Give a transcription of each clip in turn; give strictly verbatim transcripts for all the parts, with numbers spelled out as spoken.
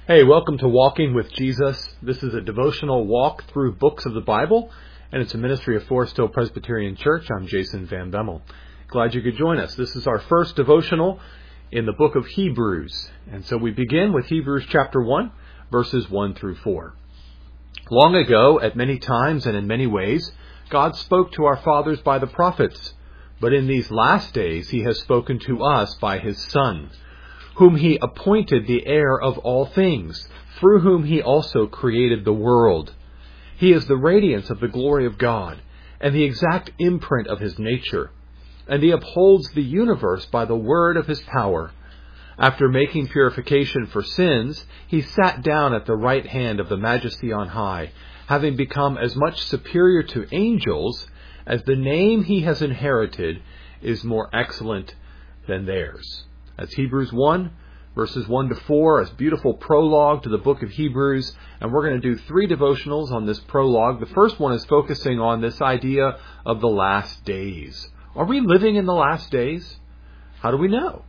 Hey, welcome to Walking with Jesus. This is a devotional walk through books of the Bible, and it's a ministry of Forest Hill Presbyterian Church. I'm Jason Van Bemmel. Glad you could join us. This is our first devotional in the book of Hebrews. And so we begin with Hebrews chapter one, verses one through four. Long ago, at many times and in many ways, God spoke to our fathers by the prophets. But in these last days, he has spoken to us by his Son, whom he appointed the heir of all things, through whom he also created the world. He is the radiance of the glory of God, and the exact imprint of his nature, and he upholds the universe by the word of his power. After making purification for sins, he sat down at the right hand of the Majesty on high, having become as much superior to angels as the name he has inherited is more excellent than theirs. That's Hebrews one, verses one to four, a beautiful prologue to the book of Hebrews. And we're going to do three devotionals on this prologue. The first one is focusing on this idea of the last days. Are we living in the last days? How do we know?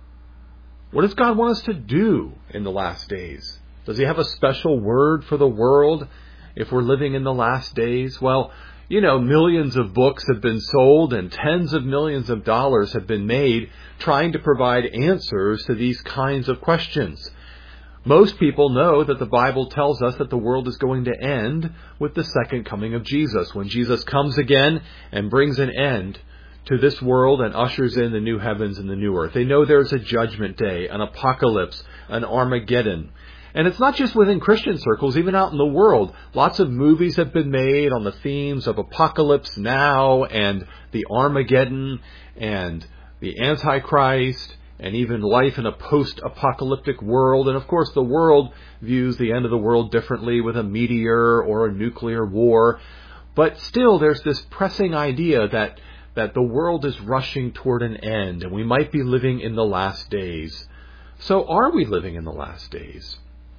What does God want us to do in the last days? Does he have a special word for the world if we're living in the last days? Well, you know, millions of books have been sold and tens of millions of dollars have been made trying to provide answers to these kinds of questions. Most people know that the Bible tells us that the world is going to end with the second coming of Jesus, when Jesus comes again and brings an end to this world and ushers in the new heavens and the new earth. They know there's a judgment day, an apocalypse, an Armageddon. And it's not just within Christian circles, even out in the world. Lots of movies have been made on the themes of apocalypse now and the Armageddon and the Antichrist and even life in a post-apocalyptic world. And of course, the world views the end of the world differently with a meteor or a nuclear war. But still, there's this pressing idea that, that the world is rushing toward an end and we might be living in the last days. So are we living in the last days?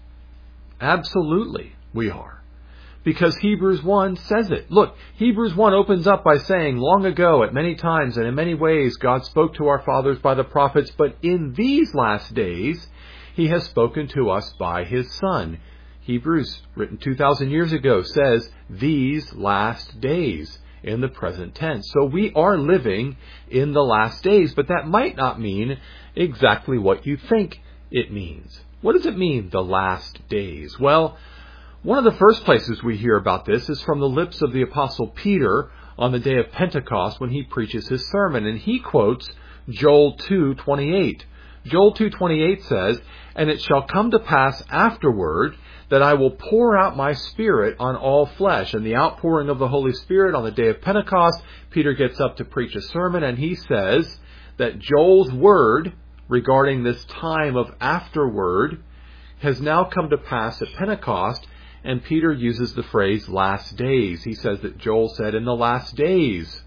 Absolutely, we are. Because Hebrews one says it. Look, Hebrews one opens up by saying, long ago, at many times and in many ways, God spoke to our fathers by the prophets, but in these last days, he has spoken to us by his Son. Hebrews, written two thousand years ago, says, these last days, in the present tense. So we are living in the last days, but that might not mean exactly what you think it means. What does it mean, the last days? Well, one of the first places we hear about this is from the lips of the Apostle Peter on the day of Pentecost when he preaches his sermon. And he quotes Joel two twenty-eight. Joel two twenty-eight says, and it shall come to pass afterward that I will pour out my Spirit on all flesh. And the outpouring of the Holy Spirit on the day of Pentecost, Peter gets up to preach a sermon and he says that Joel's word regarding this time of afterward has now come to pass at Pentecost, and Peter uses the phrase last days. He says that Joel said, in the last days,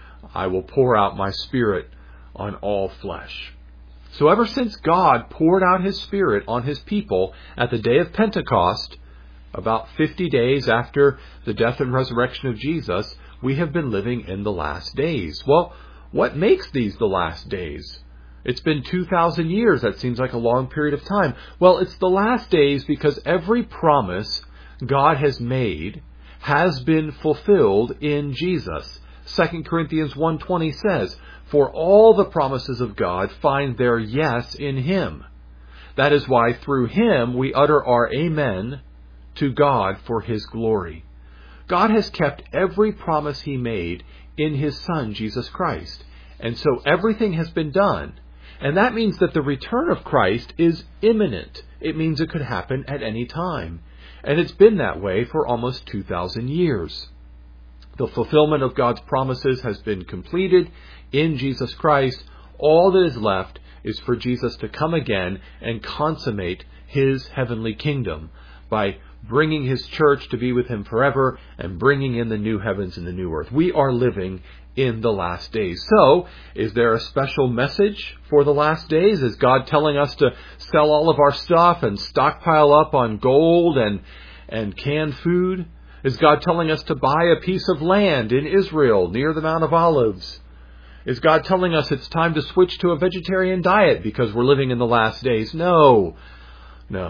I will pour out my Spirit on all flesh. So ever since God poured out his Spirit on his people at the day of Pentecost, about fifty days after the death and resurrection of Jesus, we have been living in the last days. Well, what makes these the last days? It's been two thousand years. That seems like a long period of time. Well, it's the last days because every promise God has made has been fulfilled in Jesus. Second Corinthians one twenty says, for all the promises of God find their yes in him. That is why through him we utter our amen to God for his glory. God has kept every promise he made in his Son, Jesus Christ. And so everything has been done. And that means that the return of Christ is imminent. It means it could happen at any time. And it's been that way for almost two thousand years. The fulfillment of God's promises has been completed in Jesus Christ. All that is left is for Jesus to come again and consummate his heavenly kingdom by bringing his church to be with him forever and bringing in the new heavens and the new earth. We are living in the last days. So, is there a special message for the last days? Is God telling us to sell all of our stuff and stockpile up on gold and, and canned food? Is God telling us to buy a piece of land in Israel near the Mount of Olives? Is God telling us it's time to switch to a vegetarian diet because we're living in the last days? No, no.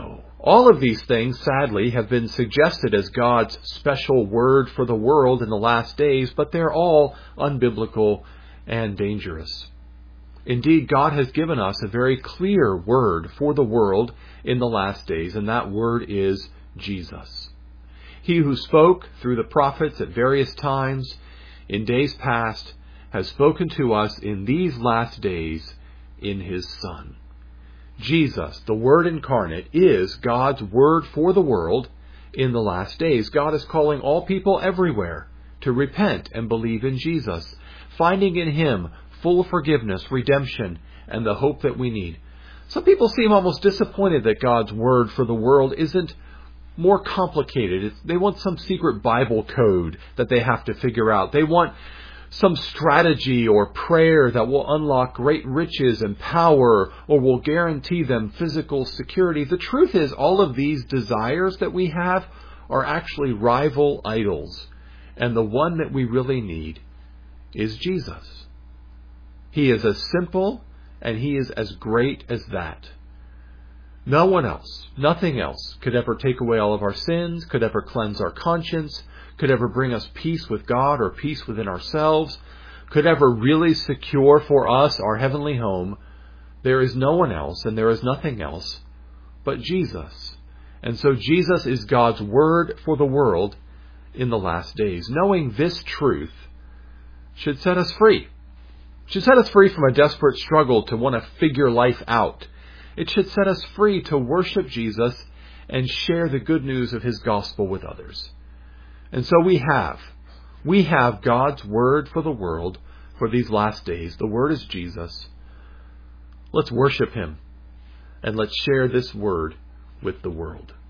All of these things, sadly, have been suggested as God's special word for the world in the last days, but they're all unbiblical and dangerous. Indeed, God has given us a very clear word for the world in the last days, and that word is Jesus. He who spoke through the prophets at various times in days past has spoken to us in these last days in His Son. Jesus, the Word incarnate, is God's word for the world in the last days. God is calling all people everywhere to repent and believe in Jesus, finding in Him full forgiveness, redemption, and the hope that we need. Some people seem almost disappointed that God's word for the world isn't more complicated. It's, they want some secret Bible code that they have to figure out. They want some strategy or prayer that will unlock great riches and power or will guarantee them physical security. The truth is, all of these desires that we have are actually rival idols. And the one that we really need is Jesus. He is as simple and He is as great as that. No one else, nothing else could ever take away all of our sins, could ever cleanse our conscience, could ever bring us peace with God or peace within ourselves, could ever really secure for us our heavenly home. There is no one else and there is nothing else but Jesus. And so Jesus is God's word for the world in the last days. Knowing this truth should set us free. It should set us free from a desperate struggle to want to figure life out. It should set us free to worship Jesus and share the good news of His gospel with others. And so we have, we have God's word for the world for these last days. The word is Jesus. Let's worship Him and let's share this word with the world.